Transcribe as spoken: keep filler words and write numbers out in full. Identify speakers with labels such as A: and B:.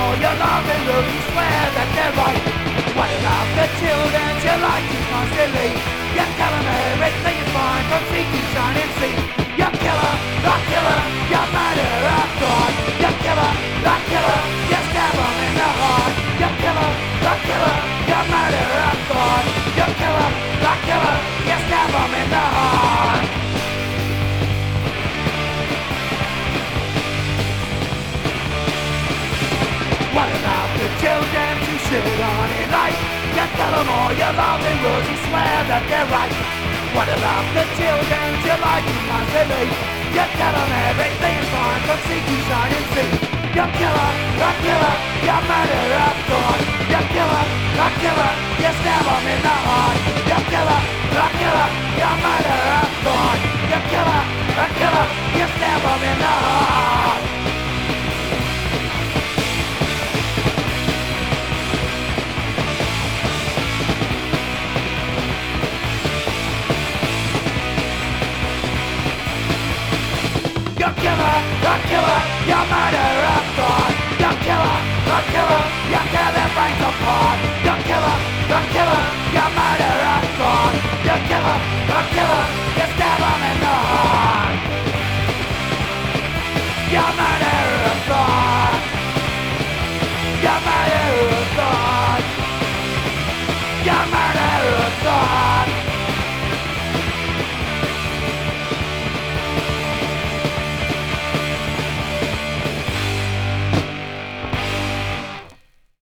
A: all you love and love, you swear that they're right. What about the children you like to constantly? You tell them everything is fine from sea to shining sea. You killer, the killer, you murder of God. You killer, the killer, you stab them in the heart. You killer, the killer, you murder of God. You killer, the killer, you stab them in the heart. What about the children who sit on in light? You tell them all you love and rosy swear that they're right. What about the children you like to constantly? You tell them everything is fine from sea to shining sea. You killer, the killer, you murder of God. You killer, the killer, you stab them in the heart.